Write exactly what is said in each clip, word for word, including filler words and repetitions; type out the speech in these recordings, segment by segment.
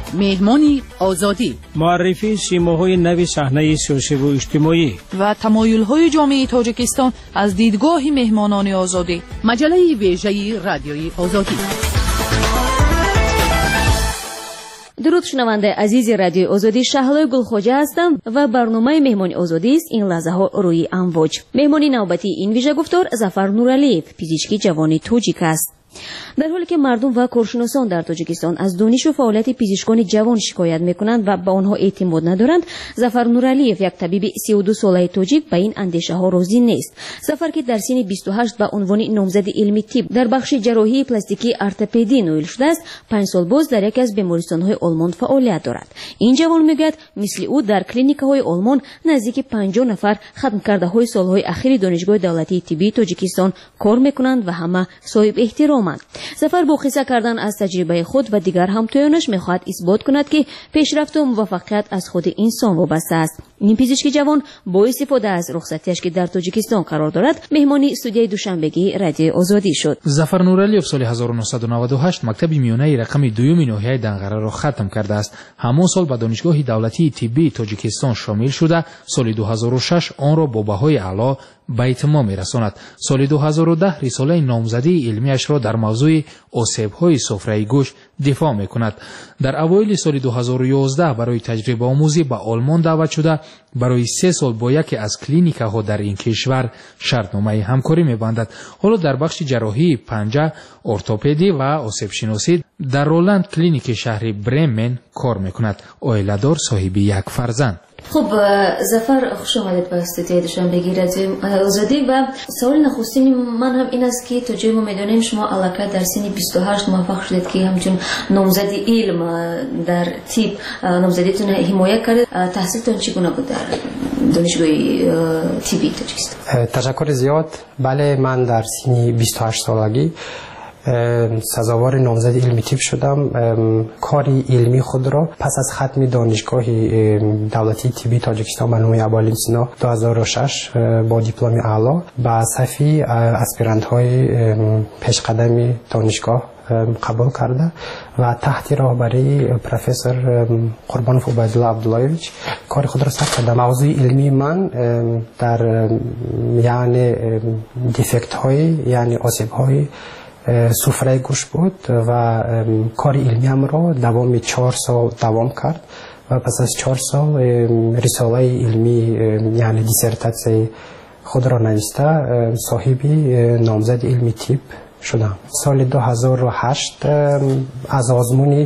مهمانی آزادی، معرفی سیماهای نوی صحنه سیاسی و اجتماعی و تمایل‌های جامعه تاجیکستان از دیدگاه مهمانان آزادی. مجله ویژه رادیوی آزادی. درود شنونده عزیز رادیوی آزادی، شهلا گلخوجه هستم و برنامه مهمانی آزادی است این لحظه ها روی امواج. مهمانی نوبتی این ویژه گفتار ظفر نورعلیев، پزشکی جوان تاجیک است. در حالی که مردم و کارشناسان در تاجیکستان از دانش و فعالیت پزشکان جوان شکایت میکنند و به آنها اعتماد ندارند، ظفر نورعلیев، یک طبیب سی و دو ساله تاجیک، به این اندیشه ها راضی نیست. ظفر که در سن بیست و هشت به عنوان نامزد علمی طب در بخش جراحی پلاستیکی ارتوپدی نویل شده است، پنج سال باز در یکی از بیمارستان‌های آلمان فعالیت دارد. این جوان میگوید مثل او در کلینیک‌های آلمان نزدیک پنجاه نفر ختم کرده های سالهای اخیر دانشگاه دولتی طبی تاجیکستان کار میکنند و همه صاحب احترامند. ظفر با قصه کردن از تجربه خود و دیگر همتایانش میخواهد اثبات کند که پیشرفت و موفقیت از خود انسان وابسته است. این پزشک جوان با استفاده از رخصتیش که در تاجیکستان قرار دارد، مهمانی استودیوی دوشنبگی رادیو آزادی شد. ظفر نورعلیев سال هزار و نهصد و نود و هشت مکتب میانه رقم دوم ناحیه دنقره را ختم کرده است. همان سال به دانشگاه دولتی طبی تاجیکستان شامل شده، سال دو هزار و شش آن را با بهای اعلی به اتمام می‌رساند. سال دو هزار و ده رساله نامزدی علمیش را در موضوع آسیب‌های سفره گوش دفاع می‌کند. در اوایل سال دو هزار و یازده برای تجربه آموزی به آلمان دعوت شده، برای سه سال با یکی از کلینیک‌ها در این کشور شرطنامه همکاری می‌بندد. حالا در بخش جراحی پنجه، ارتوپدی و آسیب شناسی در رولند کلینیک شهر برمن کار می‌کند. عائله‌دار، صاحب یک فرزند. خب ظفر، خوش آمدید به استودیوی دوشنبگی رادیو آزادی. و سوال نخستین من هم این است که توجه ما میدونیم شما علاقه در سن بیست و هشت موفق شدید که همچون نامزد علم در طب نامزدیتون حمایت کردید. تحصیلتون چگونه بود در دانشگاه طبی تاجیکستان؟ تشکر زیاد. بله، من در سن بیست و هشت سالگی سزاوار نامزد علمی طب شدم. کاری علمی خود را پس از ختم دانشگاه دولتی طبی تاجیکستان به نام ابوعلی سینا دو هزار و شش با دیپلم اعلی به صفی اسپیرانت های پیشقدم دانشگاه قبول کرده و تحت راهبری پروفسور قربانوف عبیدالله عبداللهویچ کار خود را سر کردم. موضوع علمی من در یعنی دیفکت های یعنی آسیب های سفره گوش بود و کار علمی هم را دوام چهار سال دوام کرد و پس از چهار سال رساله علمی یعنی دیسرتاسی خود را نوشته صاحبی نامزد علمی طب شدم. سال دو هزار و هشت از آزمون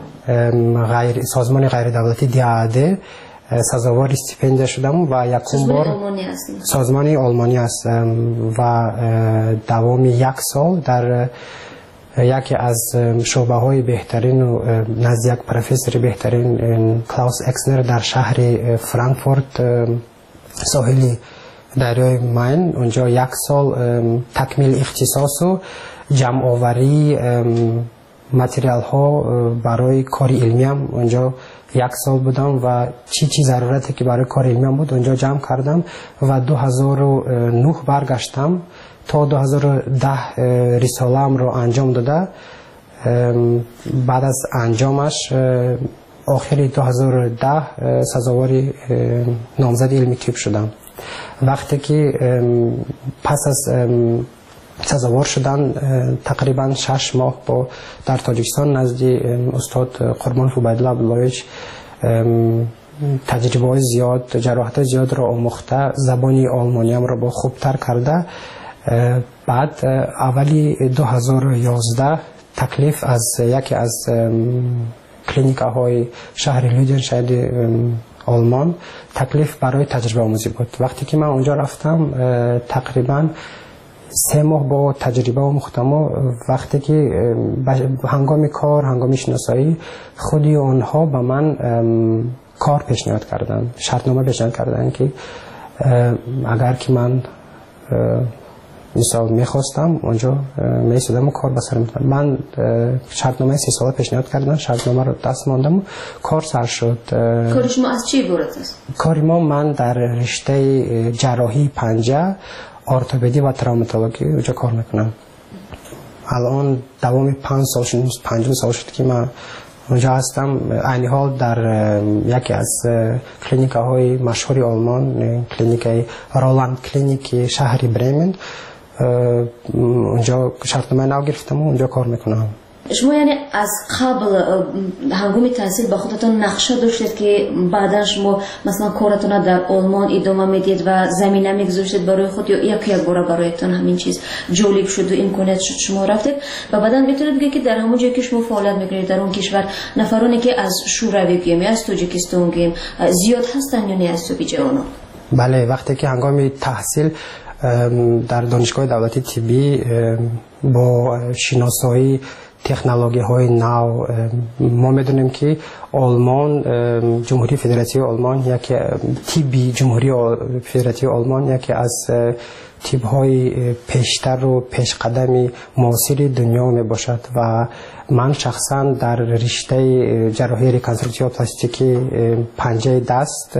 غیر سازمان غیر دولتی دیاده سزاوار استیپندیه شدم و یکم بار سازمان آلمانی هستم و دوام یک سال در یکی از شعبه های بهترین و نزد یک پروفسور بهترین کلاوس اکسنر در شهر فرانکفورت ساحل دریای ماین، اونجا یک سال تکمیل اختصاص و جمع آوری متریال ها برای کار علمی هم اونجا یک سال بودم و چی چی ضرورتی که برای کار علمی بود اونجا جمع کردم و دو هزار و نه برگشتم تا دو هزار و ده رساله‌ام رو انجام داده. بعد از انجامش آخر دو هزار و ده سزاوار نامزد علمی طب شدم. وقتی که پس از سزاوار شدن تقریبا شش ماه با در تاجیکستان نزد استاد قربانوف عبیدالله عبداللهویچ تجربه های زیاد، جراحت زیاد را آموخته، زبانی آلمانی هم را با خوبتر کرده. بعد اولی دو هزار و یازده تکلیف از یکی از کلینیک‌های شهر لودنشاید آلمان تکلیف برای تجربه آموزی بود. وقتی که من اونجا رفتم تقریبا سه ماه با تجربه آموختم و وقتی که هنگام کار هنگام شناسایی خودی آنها به من کار پیشنهاد کردن، شرطنامه پیشنهاد کردن که اگر که من مثال میخواستم اونجا میسودم و کار بسرم. من شرطنامه سی ساله پیشنهاد کردن، شرطنامه رو دست ماندم و کار سر شد. کار شما از چی عبارت است؟ کار ما من در رشته جراحی پنجه، ارتوپدی و تروماتولوژی اونجا کار میکنم. الان دوام پنج سال شد، پنجم سال شد که من اونجا هستم. عین حال در یکی از کلینیک‌های مشهور آلمان، کلینیک رولند کلینیک شهر برمن، اونجا شرطنامه نو گرفتم و اونجا کار میکنم. شما یعنی از قبل هنگام تحصیل با خودتون نقشه داشتید که بعدا شما مثلا کارتون در آلمان ادامه میدید و زمینه میگذاشتید برای خود، یا یک یک بار برایتون همین چیز جالب شد و امکانات شد شما رفتید و بعدا میتونید بگید که در همون جایی که شما فعالیت میکنید در اون کشور نفرانی که از شوروی گیم یا از تاجیکستان گیم زیاد هستن یا نه از تو بیجانا؟ بله، وقتی که هنگام تحصیل در دانشگاه دولتی طبی با شناسایی تکنولوژی های نو ما میدونیم که آلمان، جمهوری فدراتی آلمان، یکی طبی جمهوری فدراتی آلمان یکی از طب های پیشتر و پیش قدمی معاصر دنیا می باشد و من شخصا در رشته جراحی ریکنستروکتیو پلاستیکی پنجه دست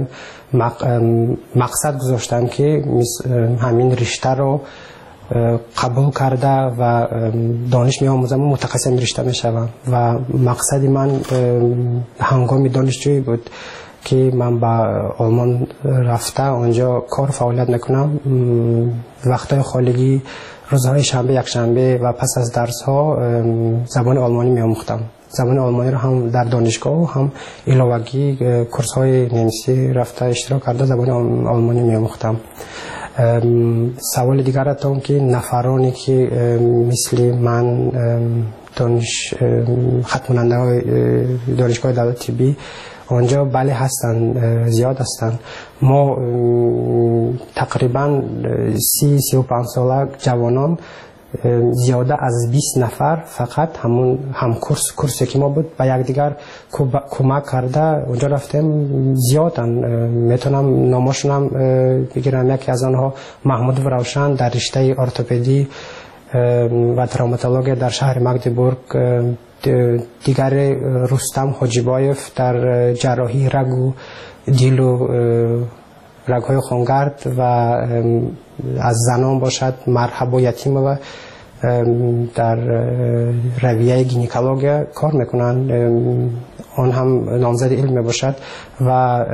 مقصد گذاشتم که همین رشته رو قبول کرده و دانش می آموزم و متخصص رشته می شوم و مقصد من هنگام دانشجویی بود که من به آلمان رفته اونجا کار فعالیت میکنم. وقتای خالگی روزهای شنبه، یک شنبه و پس از درس ها زبان آلمانی می آموختم. زبان آلمانی رو هم در دانشگاه و هم علاوگی کورس های نیمسی رفته اشتراک کرده زبان آلمانی می آموختم. سوال دیگرتون که نفرانی که مثل من دانش ختم‌کننده های دانشگاه دولتی طبی آنجا بله هستن، زیاد هستن. ما تقریبا سی سی و پنج ساله جوانان زیاده از بیست نفر فقط همون هم کورس کورسی که ما بود با یکدیگر کمک کرده اونجا رفتیم. زیادن، میتونم نامشونم بگیرم. یکی از آنها محمود روشن در رشته ارتوپدی و تروماتولوژی در شهر مگدبورگ، دیگر رستم حاجیبایف در جراحی رگ و دیل و رگ‌های خونگرد و از زنان باشد مرحبا یتیمова در رویه گینکولوژی کار میکنن، آن هم نامزد علم باشد و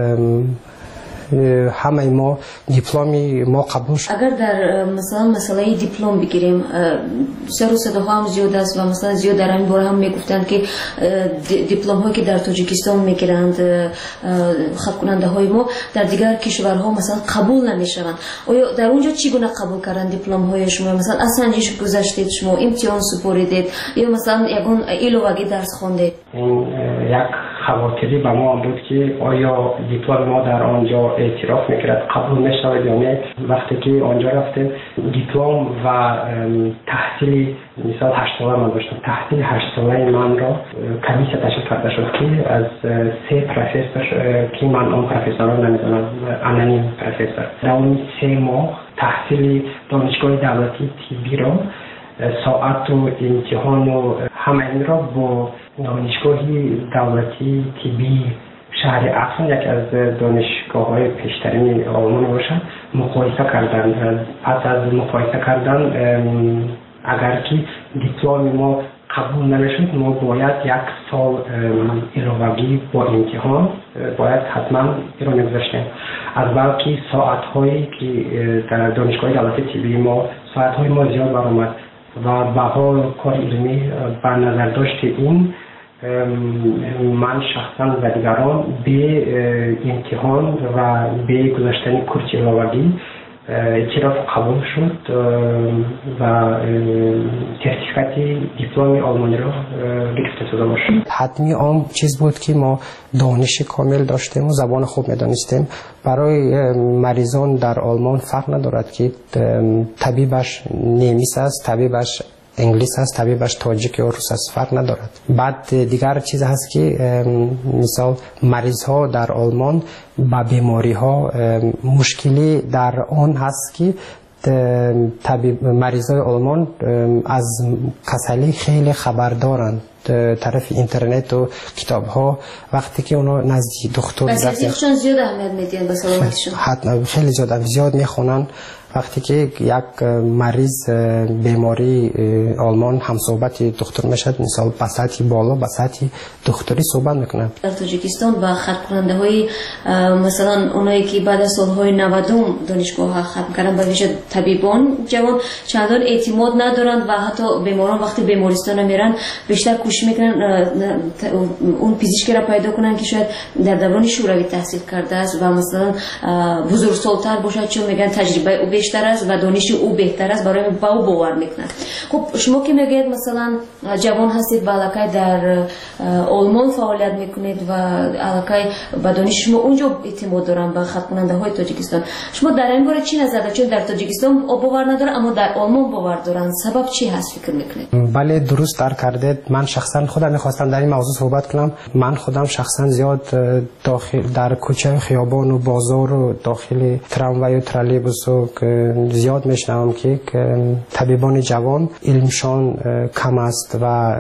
همه ما دیپلمی ما قبول شد. اگر در مثلا مسئله دیپلم بگیریم سر و صداها هم زیاد است و مثلا زیاد در این باره هم میگفتند که دیپلم هایی که در تاجیکستان میگیرند خط کننده های ما در دیگر کشورها مثلا قبول نمیشوند. آیا در اونجا چگونه قبول کردن دیپلم های شما؟ مثلا از سنجش گذشتید شما، امتحان سپردید یا مثلا یگان علاوگی درس خواندید؟ یک خواطری به ما بود که آیا دیپلم ما در آنجا اعتراف میکرد، قبول میشود یا نه. وقتی که آنجا رفتیم دیپلم و تحصیل مثال هشت ساله من داشتم، تحصیل هشت ساله من را کمیسیه تشکیل کرده شد که از سه پروفسور که من اون پروفسورها نمیدونم انونیم پروفسور در اون سه ماه تحصیل دانشگاه دولتی طبی را ساعت و امتحان و همه این را با دانشگاه دولتی طبی شهر افسون یکی از دانشگاه های پیشترین آلمان باشد مقایسه کردن. پس از مقایسه کردن اگر که دیپلم ما قبول نمیشد ما باید یک سال علاوگی با امتحان باید حتما ایران میگذاشتیم. از بلکه ساعت هایی که در دانشگاه دولتی طبی ما ساعت های ما زیاد برآمد و بها کار علمی بر نظر داشت این من شخصا و دیگران به امتحان و به گذاشتن کورس علاوگی اعتراف قبول شد و سرتیفیکات دیپلم آلمانی را گرفته شده باشد. حتمی آن چیز بود که ما دانش کامل داشتیم و زبان خوب میدانستیم. برای مریضان در آلمان فرق ندارد که طبیبش نیمیس است، طبیبش انگلیس هست، طبیبش تاجیک یا روس است، فرق ندارد. بعد دیگر چیز هست که مثال مریض ها در آلمان با بیماری ها مشکلی در آن هست که طبیب مریض های آلمان از کسلی خیلی خبر دارند طرف اینترنت و کتاب ها. وقتی که اونا نزدیک دکتر رفتن زیاد اهمیت میدین به سلامتیشون، حتما خیلی زیاد زیاد میخونن وقتی که یک مریض بیماری آلمان هم صحبت دکتر میشد، مثال به سطح بالا به سطح دکتری صحبت میکنه. در تاجیکستان با ختم کننده های مثلا اونایی که بعد از سالهای نود دانشگاه ختم کردن، به ویژه طبیبان جوان چندان اعتماد ندارند و حتی بیماران وقتی بیمارستان میرن بیشتر کوشش میکنن اون پزشکی را پیدا کنن که شاید در دوران شوروی تحصیل کرده است و مثلا بزرگسال‌تر باشد، چون میگن تجربه او بیشتر است و دانش او بهتر است، برای با او باور میکنن. خب شما که میگید مثلا جوان هستید و علاقه در آلمان فعالیت میکنید و علاقه با دانش شما اونجا اعتماد دارن به ختم کننده های تاجیکستان، شما در این باره چی نظر دارید؟ چون در تاجیکستان باور ندارن اما در آلمان باور دارن، سبب چی هست فکر میکنید؟ بله درست در کردید. من شخصا خودم میخواستم در این موضوع صحبت کنم. من خودم شخصا زیاد داخل در کوچه خیابان و بازار و داخل تراموای و ترالیبوس زیاد میشنوم که طبیبان جوان علمشان کم است و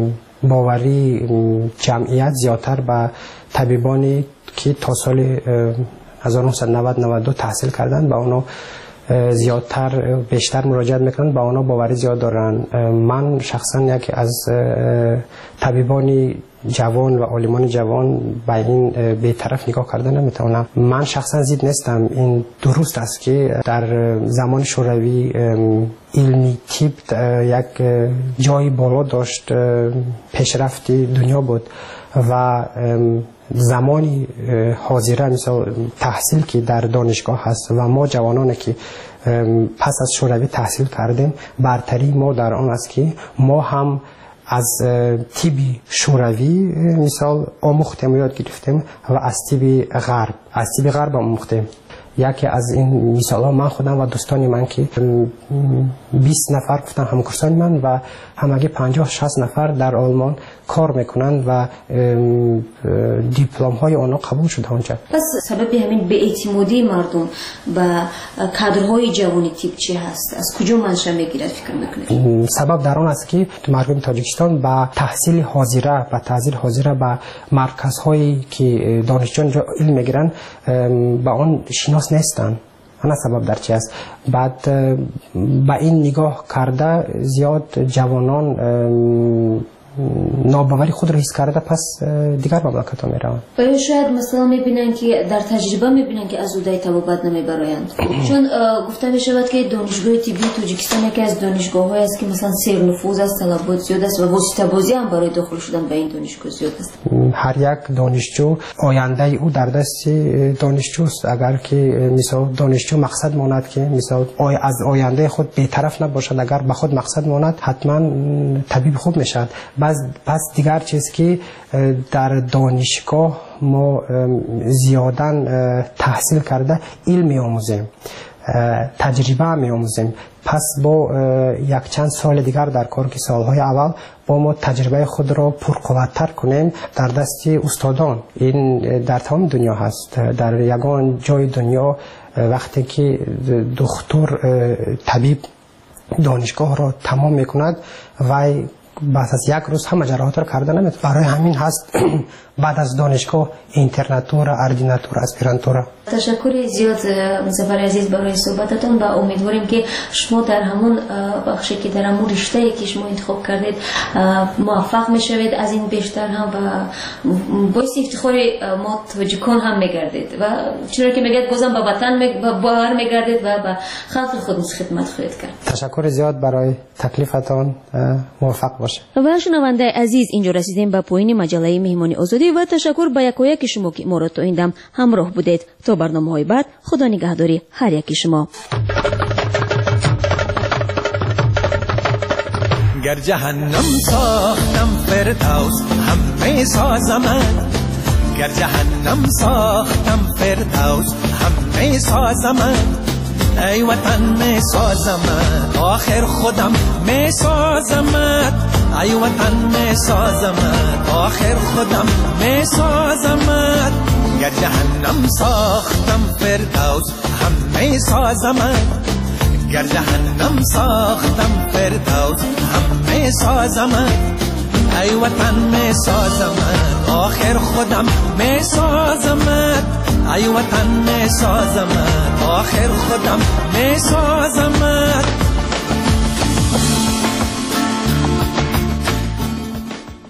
باوری جمعیت زیادتر به طبیبانی که تا سال هزار و نهصد و نود نود و دو تحصیل کردن با اونا زیادتر بیشتر مراجعت میکنن، با اونا باوری زیاد دارن. من شخصا یکی از طبیبان جوان و عالمان جوان به این بی‌طرف نگاه کردن نمیتونم. من شخصا زید نیستم. این درست است که در زمان شوروی علمی تیپ یک جای بالا داشت، پیشرفت دنیا بود و زمانی حاضره مثلا تحصیل که در دانشگاه هست و ما جوانانی که پس از شوروی تحصیل کردیم، برتری ما در آن است که ما هم از تیبی شوروی مثال آموختیم و یاد گرفتیم و از تیبی غرب از تیبی غرب آموختیم. یکی از این مثال ها من خودم و دوستانی من که بیست نفر گفتن همکارسان من و همگی پنجاه شصت نفر در آلمان کار میکنند و دیپلم های آنها قبول شده اونجا. پس سبب همین به اعتمادی مردم به کادرهای جوانی تیپ چی هست؟ از کجا منشأ میگیرد فکر میکنید؟ سبب در آن است که مردم تاجیکستان با تحصیل حاضره با تحصیل حاضره با مرکزهایی که دانشجویان علم میگیرن با آن شناس نیستن. انا سبب در چی است؟ بعد با این نگاه کرده زیاد جوانان ناباوری خود را حس کرده پس دیگر مملکت ها میروند. و شاید مثلا میبینن که در تجربه میبینن که از اودای طبابت نمیبرایند، چون گفته میشود که دانشگاه طبی تاجیکستان یکی از دانشگاه های است که مثلا سیر نفوذ است، طلبات زیاد است و واسطه بازی هم برای داخل شدن به این دانشگاه زیاد است. هر یک دانشجو آینده او در دست دانشجوست. اگر که مثلا دانشجو مقصد ماند که مثلا از آینده خود بی‌طرف نباشد، اگر به خود مقصد ماند حتما طبیب خوب میشد. پس دیگر چیز که در دانشگاه ما زیادن تحصیل کرده علم می آموزیم، تجربه می آموزیم. پس با یک چند سال دیگر در کار که سالهای اول با ما تجربه خود را پرقوت‌تر کنیم در دست استادان. این در تمام دنیا هست. در یگان جای دنیا وقتی که دکتر طبیب دانشگاه را تمام میکند و بعد از یک روز همه جراحات را کرده نمیتونه. برای همین هست بعد از دانشگاه اینترناتور، اردیناتور، اسپیرانتور. تشکر زیاد مظفر عزیز برای صحبتتون و امیدواریم که شما در همون بخشی که در همون رشته‌ای که شما انتخاب کردید موفق میشوید، از این بیشتر هم و باعث افتخار ما تاجیکان هم میگردید و چرا که میگید بازم به وطن باور میگردید و به خلق خود خدمت خواهید کرد. تشکر زیاد برای تکلیفتان، موفق باشه. و شنونده عزیز، اینجا رسیدیم به پایان مجله مهمانی آزادی و تشکر به یکایک شما که ما را تا این دم همراه بودید. تا برنامه‌های بعد، خدا نگهداری هر یکی شما. گر جهنم ساختم فردوس همه سازم، گر جهنم ساختم فردوس همه سازم، ای وطن می سازم آخر خودم می سازم، ای وطن می سازم آخر خودم می سازم، گر جهنم ساختم فردوس همه سازم، گر جهنم ساختم فردوس همه سازم، ای وطن می سازمت، آخر خودم می سازمت. ای وطن می سازمت، آخر خودم می سازمت.